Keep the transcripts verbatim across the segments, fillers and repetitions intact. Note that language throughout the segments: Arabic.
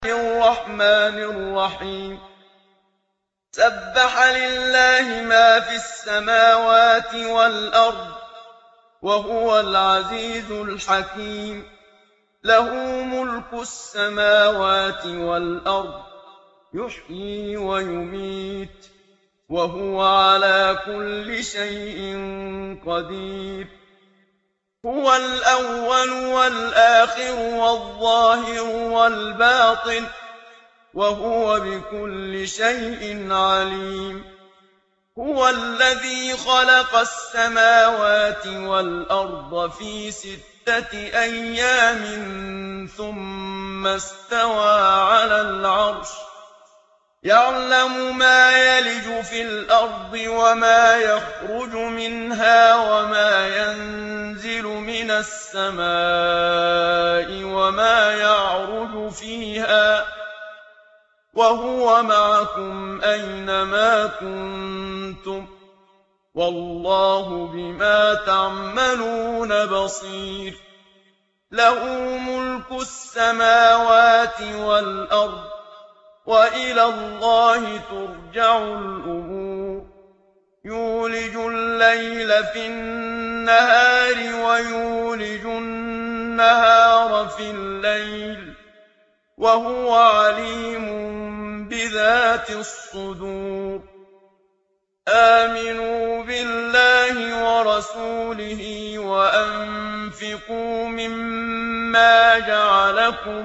الرحمن الرحيم سبح لله ما في السماوات والأرض وهو العزيز الحكيم له ملك السماوات والأرض يحيي ويميت وهو على كل شيء قدير هو الأول والآخر والظاهر والباطن وهو بكل شيء عليم هو الذي خلق السماوات والأرض في ستة أيام ثم استوى على العرش يعلم ما يلج في الأرض وما يخرج منها وما ينزل من السماء وما يعرج فيها وهو معكم أينما كنتم والله بما تعملون بصير له ملك السماوات والأرض وإلى الله ترجع الأمور يولج الليل في النهار ويولج النهار في الليل وهو عليم بذات الصدور آمنوا بالله ورسوله وأنفقوا مما جعلكم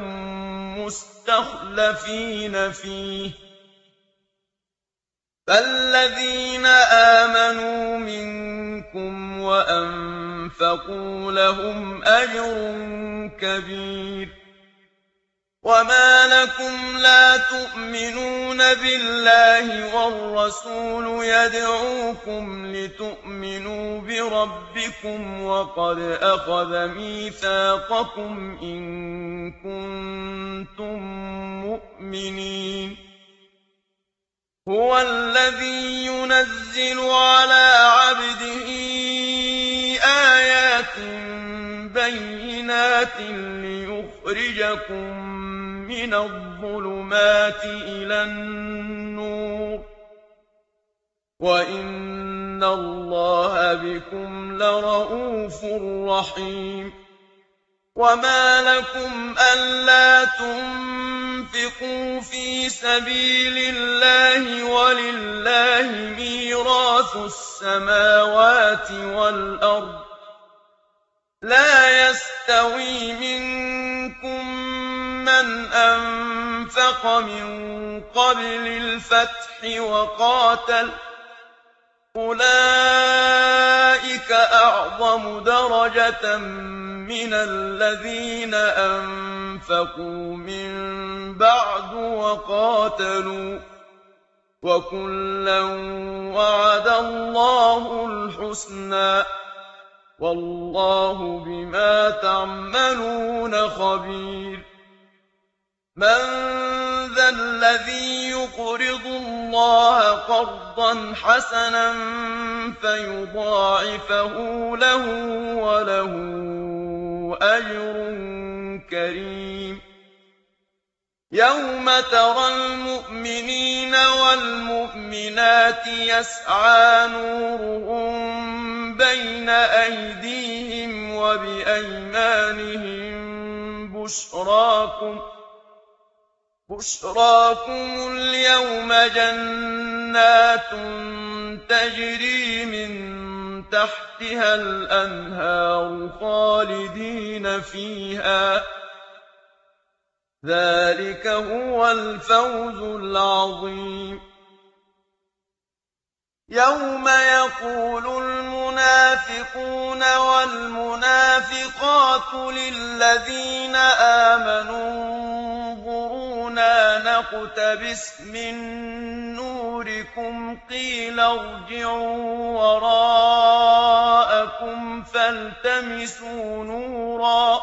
مستخلفين فيه فالذين آمنوا منكم وأنفقوا لهم أجر كبير وما لكم لا تؤمنون بالله والرسول يدعوكم لتؤمنوا بربكم وقد أخذ ميثاقكم إن كنتم مؤمنين هو الذي ينزل على عبده آيات بينات ليخرجكم من الظلمات إلى النور وإن الله بكم لرءوف رحيم وما لكم ألا تنفقوا في سبيل الله ولله ميراث السماوات والأرض لا يستوي منكم من أنفق من قبل الفتح وقاتل أولئك أعظم درجة من الذين أنفقوا من بعد وقاتلوا وكلا وعد الله الحسنى والله بما تعملون خبير من ذا الذي يقرض الله قرضا حسنا فيضاعفه له وله أجر كريم يوم ترى المؤمنين والمؤمنات يسعى نورهم بين أيديهم وبأيمانهم بشراكم بشراكم اليوم جنات تجري من تحتها الأنهار خالدين فيها ذلك هو الفوز العظيم يوم يقول المنافقون والمنافقات للذين آمنوا انظرونا نقتبس من نوركم قيل ارجعوا وراءكم فالتمسوا نورا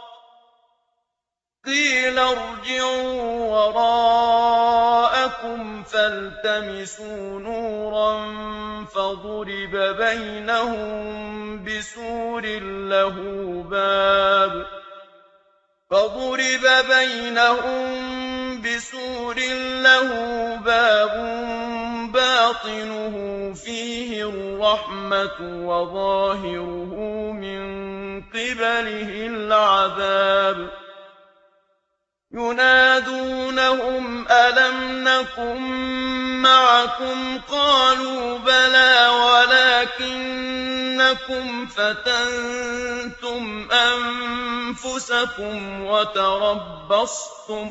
قيل ارجعوا وراءكم فالتمسوا نورا فضرب بينهم بسور له باب فضرب بينهم كُلِّ سُورٍ لَّهُ بَابٌ بَاطِنُهُ فِيهِ الرَّحْمَةُ وَظَاهِرُهُ مِن قِبَلِهِ الْعَذَابُ يُنَادُونَهُمْ أَلَمْ نَكُن مَّعَكُمْ ۖ قَالُوا بَلَىٰ وَلَٰكِنَّكُمْ فَتَنتُمْ أَنفُسَكُمْ وَتَرَبَّصْتُمْ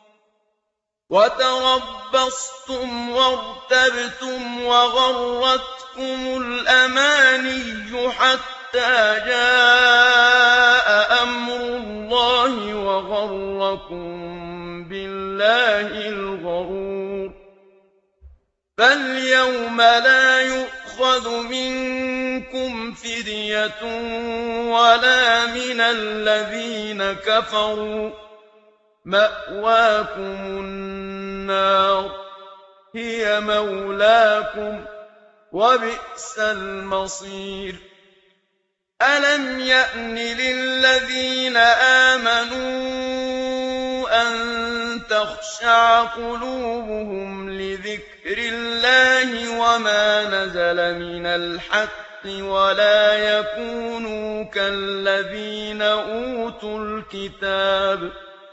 وَتَرَبَّصْتُمْ وَارْتَبْتُمْ وَغَرَّتْكُمُ الْأَمَانِيُّ حَتَّىٰ جَاءَ أَمْرُ اللَّهِ وَغَرَّكُم بِاللَّهِ الْغَرُورُ فَالْيَوْمَ لَا يُؤْخَذُ مِنكُمْ فِدْيَةٌ وَلَا مِنَ الَّذِينَ كَفَرُوا ۚ مَأْوَاكُمُ النَّارُ هِيَ مَوْلَاكُمْ ۖ وَبِئْسَ الْمَصِيرُ أَلَمْ يَأْنِ لِلَّذِينَ آمَنُوا أَن تَخْشَعَ قُلُوبُهُمْ لِذِكْرِ اللَّهِ وَمَا نَزَلَ مِنَ الْحَقِّ وَلَا يَكُونُوا كَالَّذِينَ أُوتُوا الْكِتَابَ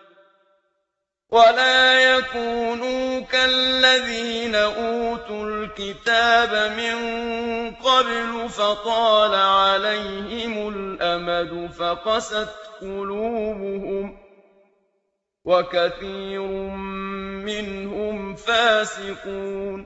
وَلَا يَكُونُوا كَالَّذِينَ أُوتُوا الْكِتَابَ مِن قَبْلُ فَطَالَ عَلَيْهِمُ الْأَمَدُ فَقَسَتْ قُلُوبُهُمْ ۖ وَكَثِيرٌ مِّنْهُمْ فَاسِقُونَ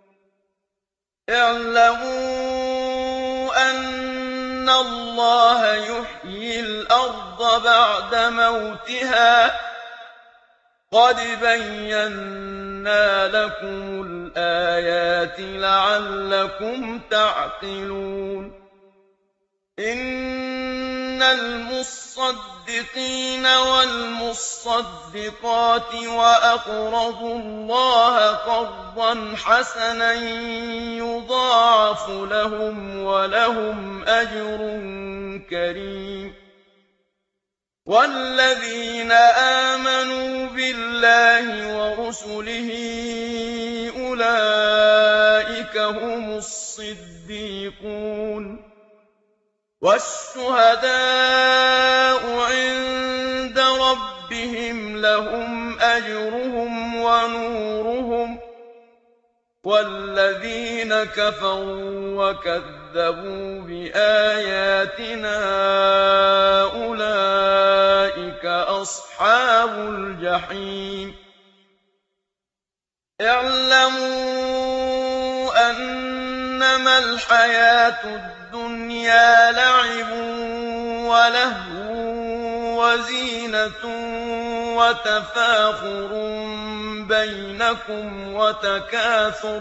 اعْلَمُوا أَنَّ اللَّهَ يُحْيِي الْأَرْضَ بَعْدَ مَوْتِهَا ۚ قَدْ بَيَّنَّا لَكُمُ الْآيَاتِ لَعَلَّكُمْ تَعْقِلُونَ إِنَّ الْمُصَّدِّقِينَ وَالْمُصَّدِّقَاتِ وَأَقْرَضُوا اللَّهَ قَرْضًا حَسَنًا يُضَاعَفُ لَهُمْ وَلَهُمْ أَجْرٌ كَرِيمٌ وَالَّذِينَ آمَنُوا بِاللَّهِ وَرُسُلِهِ أُولَٰئِكَ هُمُ الصِّدِّيقُونَ وَالشُّهَدَاءُ عِندَ رَبِّهِمْ لَهُمْ أَجْرُهُمْ وَنُورُهُمْ ۖ وَالَّذِينَ كَفَرُوا وَكَذَّبُوا بِآيَاتِنَا أُولَٰئِكَ أَصْحَابُ الْجَحِيمِ اعْلَمُوا أَنَّمَا الْحَيَاةُ الدُّنْيَا لَعِبٌ وَلَهْوٌ وَزِينَةٌ وَتَفَاخُرٌ بَيْنَكُمْ وَتَكَاثُرٌ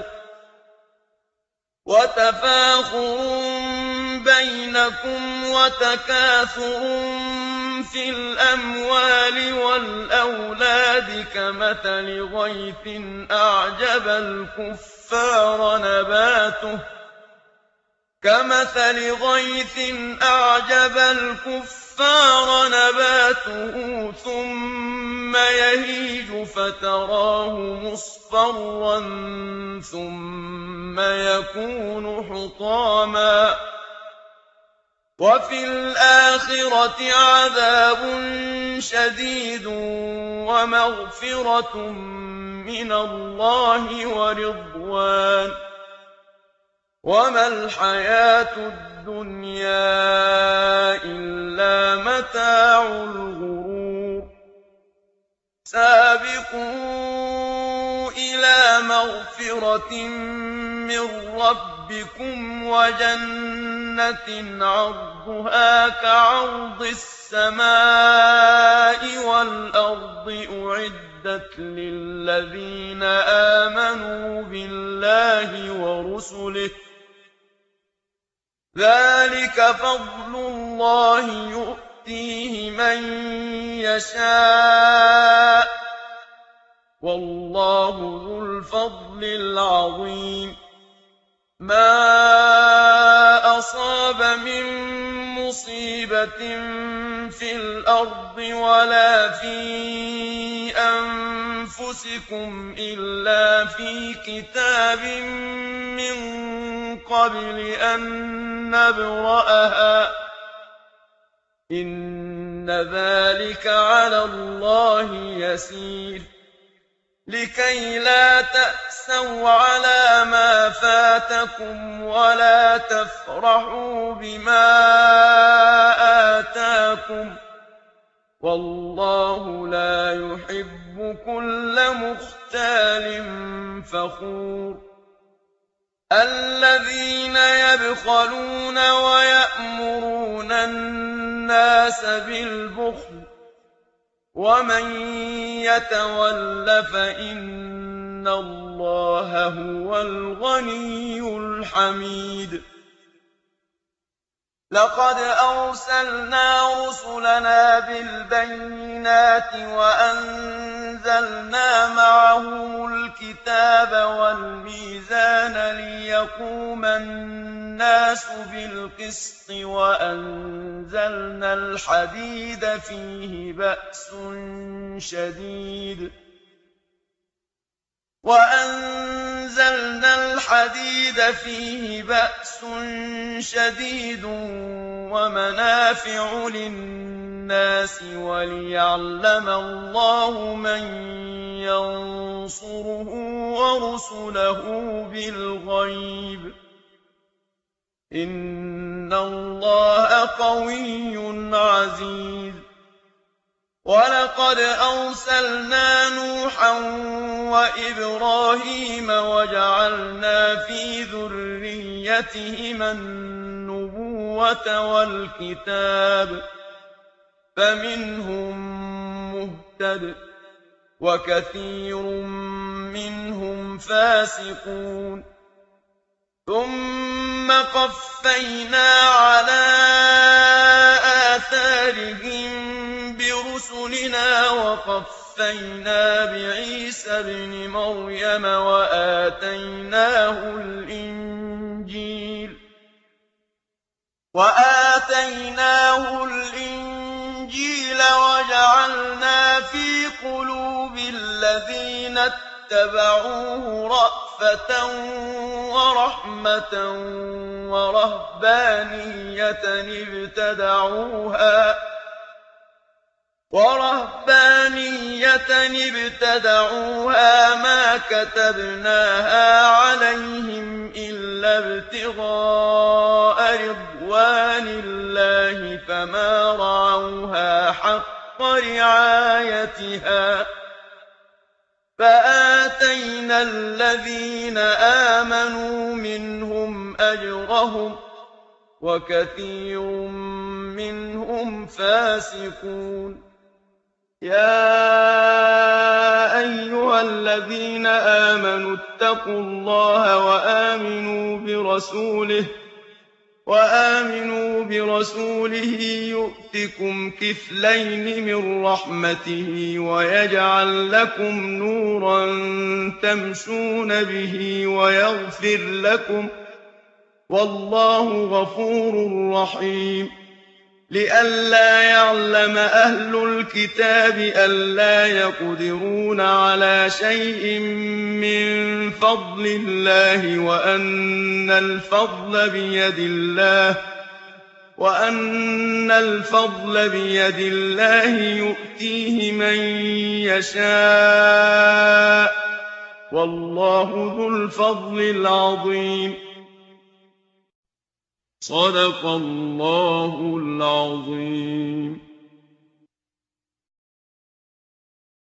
وَتَفَاخُرٌ بَيْنَكُمْ وَتَكَاثُرٌ فِي الْأَمْوَالِ وَالْأَوْلَادِ كَمَثَلِ غَيْثٍ أَعْجَبَ الْكُفَّارَ نَبَاتُهُ كَمَثَلِ غَيْثٍ أَعْجَبَ الْكُفَّارَ نَبَاتُهُ ثُمَّ يَهِيجُ فَتَرَاهُ مُصْفَرًّا ثُمَّ يَكُونُ حُطَامًا ۖ وَفِي الْآخِرَةِ عَذَابٌ شَدِيدٌ وَمَغْفِرَةٌ مِّنَ اللَّهِ وَرِضْوَانٌ ۚ وَمَا الْحَيَاةُ الدُّنْيَا إِلَّا مَتَاعُ الْغُرُورِ سَابِقُوا إِلَىٰ مَغْفِرَةٍ مِّن رَّبِّكُمْ وَجَنَّةٍ عَرْضُهَا كَعَرْضِ السَّمَاءِ وَالْأَرْضِ أُعِدَّتْ لِلَّذِينَ آمَنُوا بِاللَّهِ وَرُسُلِهِ ۚ ذَٰلِكَ فَضْلُ اللَّهِ يُؤْتِيهِ مَن يَشَاءُ ۚ وَاللَّهُ ذُو الْفَضْلِ الْعَظِيمِ مَا أَصَابَ مِن مُّصِيبَةٍ فِي الْأَرْضِ وَلَا فِي أَنفُسِكُمْ أنفسكم إلا في كتاب من قبل أن نبرأها إن ذلك على الله يسير لكي لا تأسوا على ما فاتكم ولا تفرحوا بما آتاكم والله لا يحب كل مختال فخور الذين يبخلون ويأمرون الناس بالبخل ومن يتول فإن الله هو الغني الحميد لقد أرسلنا رسلنا بالبينات وأنزلنا معهم الكتاب والميزان ليقوم الناس بالقسط وأنزلنا الحديد فيه بأس شديد وأنزلنا الحديد فيه بأس شديد ومنافع للناس وليعلم الله من ينصره ورسله بالغيب إن الله قوي عزيز ولقد أرسلنا نوحا وإبراهيم وجعلنا في ذريتهما النبوة والكتاب فمنهم مهتد وكثير منهم فاسقون ثم قفينا على آثارهم برسلنا وقفينا بعيسى ابن مريم وآتيناه الإنجيل وآتيناه الإنجيل وجعلنا في قلوب الذين اتبعوه رأفة ورحمة ورهبانية ابتدعوها ورهبانية ابتدعوها ما كتبناها عليهم إلا ابتغاء رضوان الله فما رعوها حق رعايتها فآتينا الذين آمنوا منهم أجرهم وكثير منهم فاسقون يا أيها الذين آمنوا اتقوا الله وآمنوا برسوله وآمنوا برسوله يؤتكم كفلين من رحمته ويجعل لكم نورا تمشون به ويغفر لكم والله غفور رحيم لئلا يعلم أهل الكتاب ألا يقدرون على شيء من فضل الله وأن الفضل بيد الله وأن الفضل بيد الله يؤتيه من يشاء والله ذو الفضل العظيم صدق الله العظيم